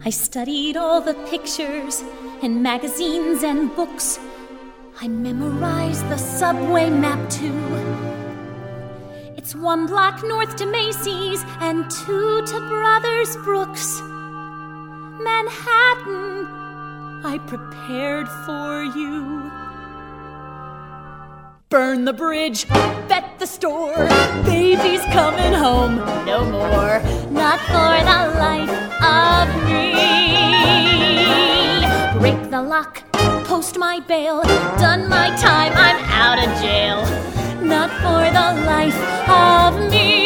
I studied all the pictures in magazines and books. I memorized the subway map too. It's 1 block north to Macy's and 2 to Brothers Brooks. Manhattan, I prepared for you. Burn the bridge, bet the store, baby's coming home no more. Not for the life of me. Break the lock, post my bail, done my time, I'm out of jail. Not for the life of me.